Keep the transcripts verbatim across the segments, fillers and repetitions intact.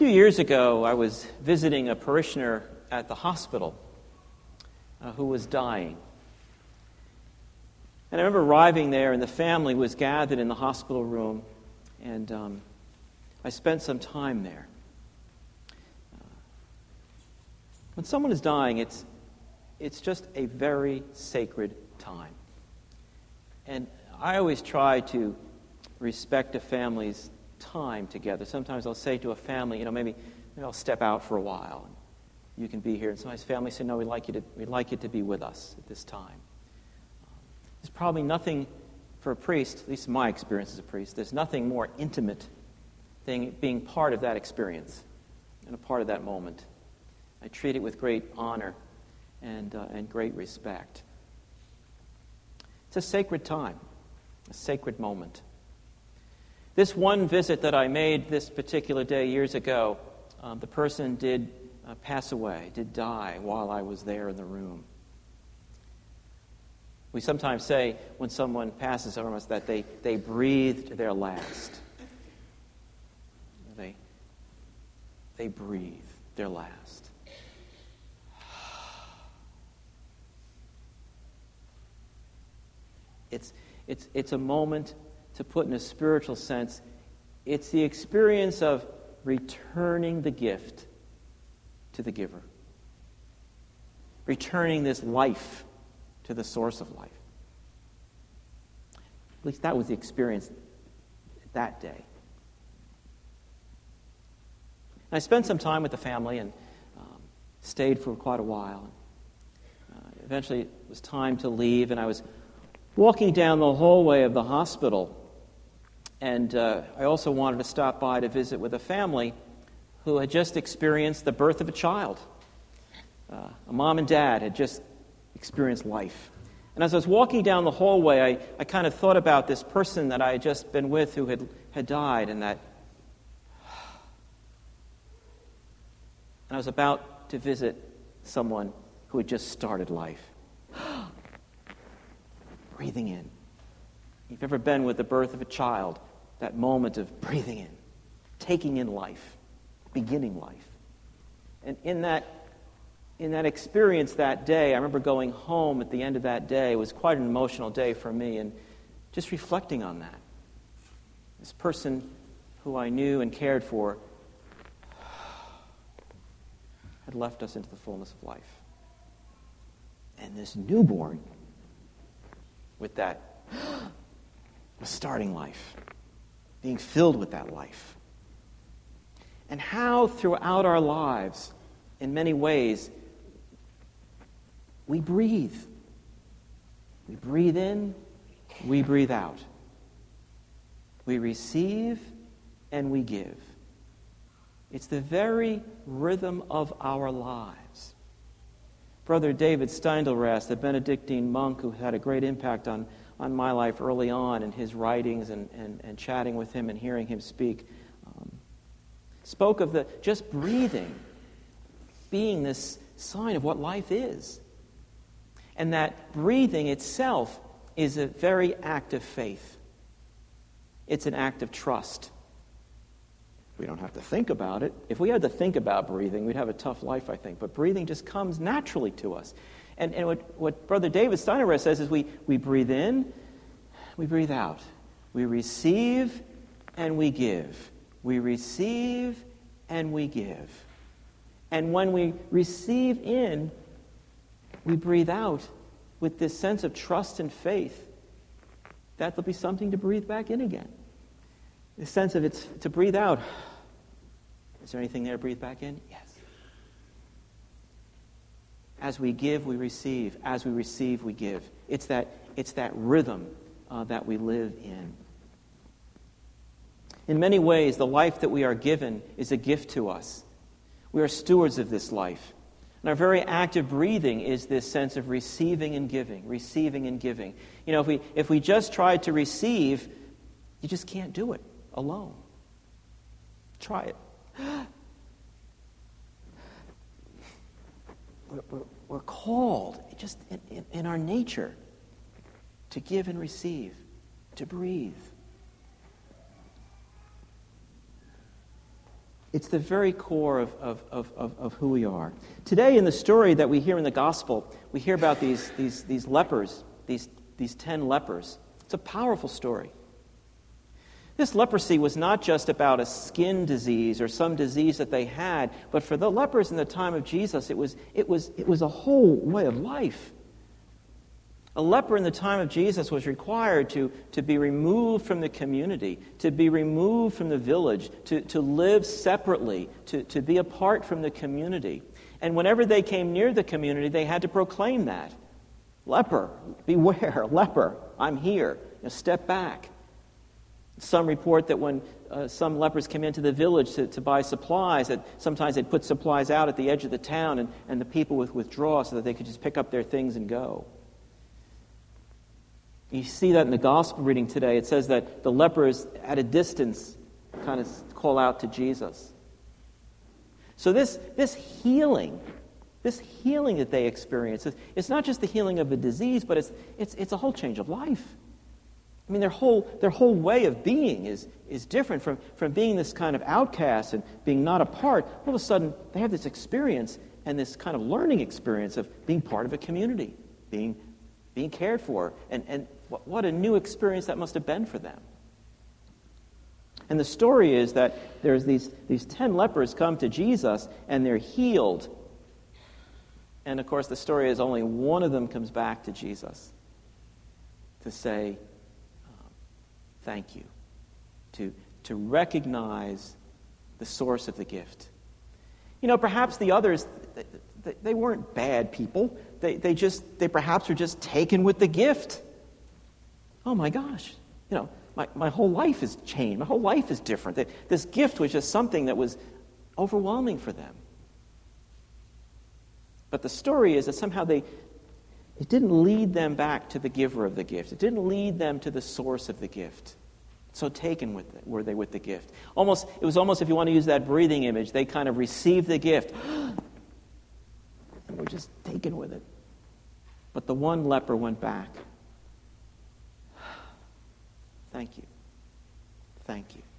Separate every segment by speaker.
Speaker 1: few years ago, I was visiting a parishioner at the hospital uh, who was dying. And I remember arriving there, and the family was gathered in the hospital room, and um, I spent some time there. Uh, when someone is dying, it's it's just a very sacred time. And I always try to respect a family's time together. Sometimes I'll say to a family, you know, maybe, maybe I'll step out for a while. You can be here. And sometimes families say, no, we'd like you to, we'd like you to be with us at this time. There's probably nothing for a priest, at least in my experience as a priest, there's nothing more intimate than being part of that experience and a part of that moment. I treat it with great honor and uh, and great respect. It's a sacred time, a sacred moment. This one visit that I made this particular day years ago, um, the person did uh, pass away, did die while I was there in the room. We sometimes say when someone passes from us that they, they breathed their last. They, they breathe their last. It's, it's, it's a moment, to put in a spiritual sense, it's the experience of returning the gift to the giver. Returning this life to the source of life. At least that was the experience that day. And I spent some time with the family and um, stayed for quite a while. Uh, eventually it was time to leave, and I was walking down the hallway of the hospital, and uh, I also wanted to stop by to visit with a family who had just experienced the birth of a child. Uh, a mom and dad had just experienced life. And as I was walking down the hallway, I, I kind of thought about this person that I had just been with who had, had died, and that and I was about to visit someone who had just started life. Breathing in. If you've ever been with the birth of a child, that moment of breathing in, taking in life, beginning life. And in that In that experience that day, I remember going home at the end of that day. It was quite an emotional day for me, and just reflecting on that. This person who I knew and cared for had left us into the fullness of life. And this newborn, with that, was starting life, being filled with that life. And how throughout our lives, in many ways, we breathe. We breathe in, we breathe out. We receive and we give. It's the very rhythm of our lives. Brother David Steindl-Rast, the Benedictine monk who had a great impact on, on my life early on in his writings and, and, and chatting with him and hearing him speak, um, spoke of the just breathing being this sign of what life is. And that breathing itself is a very act of faith. It's an act of trust. We don't have to think about it. If we had to think about breathing, we'd have a tough life, I think. But breathing just comes naturally to us. And, and what, what Brother David Steiner says is we, we breathe in, we breathe out. We receive and we give. We receive and we give. And when we receive in, we breathe out with this sense of trust and faith that there'll be something to breathe back in again. The sense of it's to breathe out. Is there anything there to breathe back in? Yes. As we give, we receive. As we receive, we give. It's that, it's that rhythm uh, that we live in. In many ways, the life that we are given is a gift to us. We are stewards of this life. And our very act of breathing is this sense of receiving and giving, receiving and giving. You know, if we if we just try to receive, you just can't do it alone. Try it. We're, we're, we're called, just in, in, in our nature, to give and receive, to breathe. It's the very core of, of, of, of, of who we are. Today, in the story that we hear in the gospel, we hear about these, these, these lepers, these, these ten lepers. It's a powerful story. This leprosy was not just about a skin disease or some disease that they had, but for the lepers in the time of Jesus, it was, it was, it was a whole way of life. A leper in the time of Jesus was required to, to be removed from the community, to be removed from the village, to, to live separately, to, to be apart from the community. And whenever they came near the community, they had to proclaim that. Leper, beware, leper, I'm here. Now step back. Some report that when uh, some lepers came into the village to, to buy supplies, that sometimes they'd put supplies out at the edge of the town and, and the people would withdraw so that they could just pick up their things and go. You see that in the gospel reading today. It says that the lepers at a distance kind of call out to Jesus. So this, this healing, this healing that they experience, it's not just the healing of a disease, but it's, it's, it's a whole change of life. I mean, their whole, their whole way of being is, is different from, from being this kind of outcast and being not a part. All of a sudden, they have this experience and this kind of learning experience of being part of a community, being, being cared for, and, and what a new experience that must have been for them. And the story is that there's these, these ten lepers come to Jesus, and they're healed. And, of course, the story is only one of them comes back to Jesus to say, um, thank you, to, to recognize the source of the gift. You know, perhaps the others, they, they weren't bad people. They, they just, they perhaps were just taken with the gift. Oh my gosh, you know, my, my whole life has changed. My whole life is different. This gift was just something that was overwhelming for them. But the story is that somehow they, it didn't lead them back to the giver of the gift. It didn't lead them to the source of the gift. So taken with it, were they with the gift. Almost, it was almost, if you want to use that breathing image, they kind of received the gift and were just taken with it. But the one leper went back. Thank you. Thank you.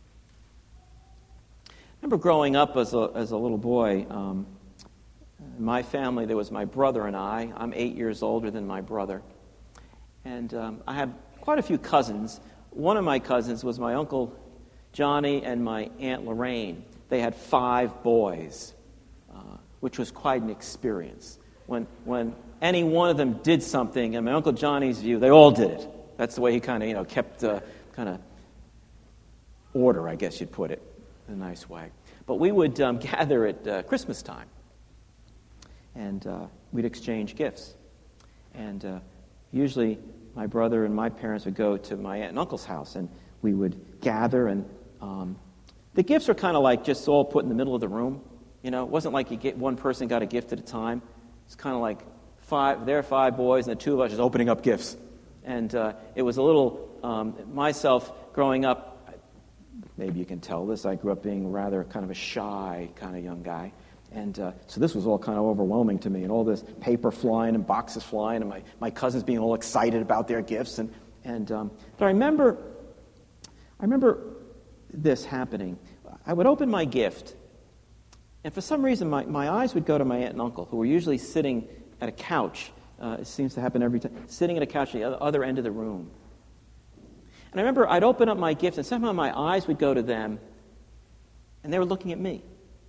Speaker 1: I remember growing up as a, as a little boy, um, in my family, there was my brother and I. I'm eight years older than my brother. And um, I had quite a few cousins. One of my cousins was my Uncle Johnny and my Aunt Lorraine. They had five boys, uh, which was quite an experience. When, when any one of them did something, in my Uncle Johnny's view, they all did it. That's the way he kind of, you know, kept uh, kind of order, I guess you'd put it, in a nice way. But we would um, gather at uh, Christmas time, and uh, we'd exchange gifts. And uh, usually my brother and my parents would go to my aunt and uncle's house, and we would gather, and um, the gifts were kind of like just all put in the middle of the room. You know, it wasn't like you get one person got a gift at a time. It's kind of like five, there are five boys, and the two of us just opening up gifts. And uh, it was a little, um, myself growing up, maybe you can tell this, I grew up being rather kind of a shy kind of young guy. And uh, so this was all kind of overwhelming to me, and all this paper flying and boxes flying, and my, my cousins being all excited about their gifts. And, and um, but I remember, I remember this happening. I would open my gift, and for some reason my, my eyes would go to my aunt and uncle, who were usually sitting at a couch. Uh, it seems to happen every time, sitting at a couch at the other end of the room. And I remember I'd open up my gift, and somehow my eyes would go to them, and they were looking at me.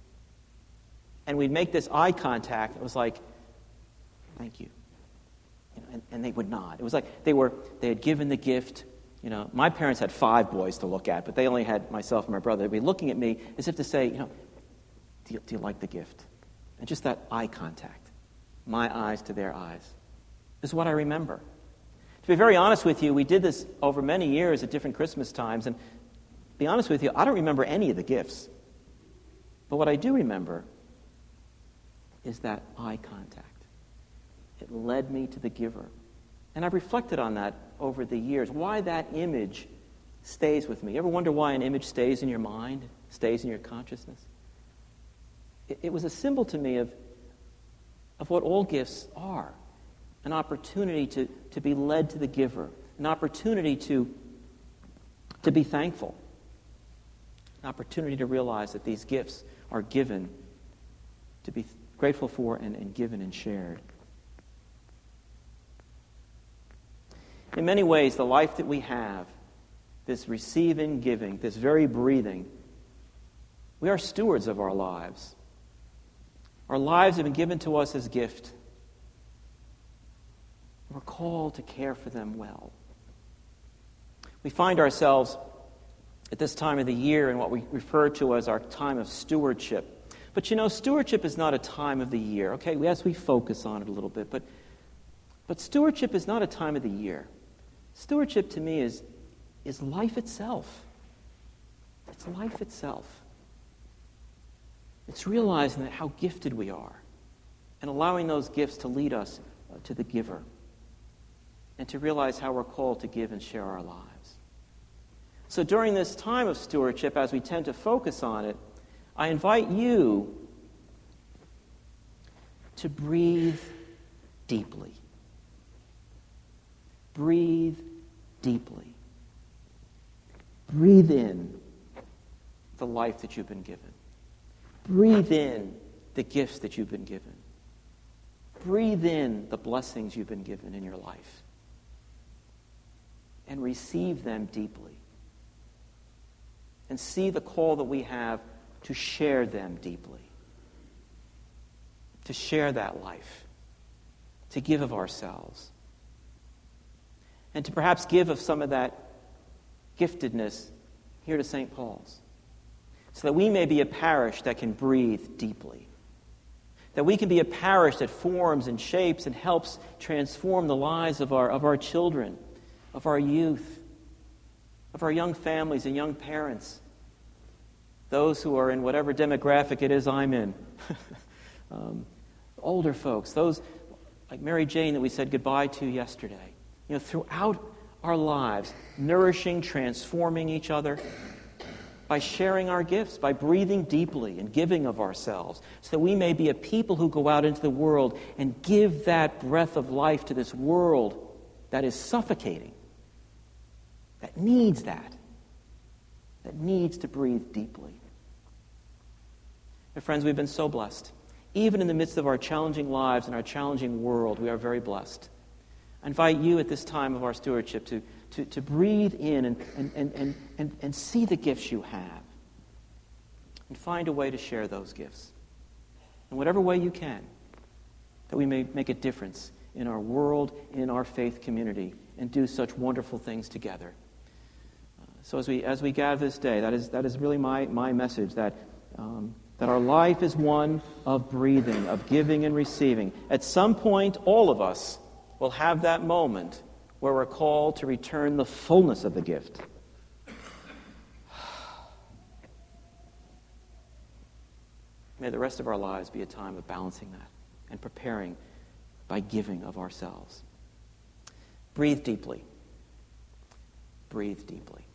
Speaker 1: And we'd make this eye contact. It was like, thank you. You know, and, and they would nod. It was like they were they had given the gift. You know, my parents had five boys to look at, but they only had myself and my brother. They'd be looking at me as if to say, you know, do you, do you like the gift? And just that eye contact. My eyes to their eyes. This is what I remember. To be very honest with you, we did this over many years at different Christmas times, and to be honest with you, I don't remember any of the gifts. But what I do remember is that eye contact. It led me to the giver. And I've reflected on that over the years, why that image stays with me. You ever wonder why an image stays in your mind, stays in your consciousness? It, it was a symbol to me of, of what all gifts are. An opportunity to, to be led to the giver. An opportunity to, to be thankful. An opportunity to realize that these gifts are given to be grateful for and, and given and shared. In many ways, the life that we have, this receiving, giving, this very breathing, we are stewards of our lives. Our lives have been given to us as gift. We're called to care for them well. We find ourselves at this time of the year in what we refer to as our time of stewardship. But you know, stewardship is not a time of the year. Okay, yes, we focus on it a little bit, but, but stewardship is not a time of the year. Stewardship to me is, is life itself. It's life itself. It's realizing that how gifted we are and allowing those gifts to lead us uh, to the giver and to realize how we're called to give and share our lives. So during this time of stewardship, as we tend to focus on it, I invite you to breathe deeply. Breathe deeply. Breathe in the life that you've been given. Breathe in the gifts that you've been given. Breathe in the blessings you've been given in your life. And receive them deeply. And see the call that we have to share them deeply. To share that life. To give of ourselves. And to perhaps give of some of that giftedness here to Saint Paul's. So that we may be a parish that can breathe deeply. That we can be a parish that forms and shapes and helps transform the lives of our, of our children, of our youth, of our young families and young parents, those who are in whatever demographic it is I'm in, um, older folks, those like Mary Jane that we said goodbye to yesterday. You know, throughout our lives, nourishing, transforming each other by sharing our gifts, by breathing deeply and giving of ourselves, so that we may be a people who go out into the world and give that breath of life to this world that is suffocating, that needs that, that needs to breathe deeply. My friends, we've been so blessed. Even in the midst of our challenging lives and our challenging world, we are very blessed. I invite you at this time of our stewardship to, to, to breathe in and, and, and, and, and see the gifts you have. And find a way to share those gifts. In whatever way you can, that we may make a difference in our world, in our faith community, and do such wonderful things together. Uh, so as we as we gather this day, that is that is really my, my message, that um, that our life is one of breathing, of giving and receiving. At some point, all of us will have that moment where we're called to return the fullness of the gift. May the rest of our lives be a time of balancing that and preparing by giving of ourselves. Breathe deeply. Breathe deeply.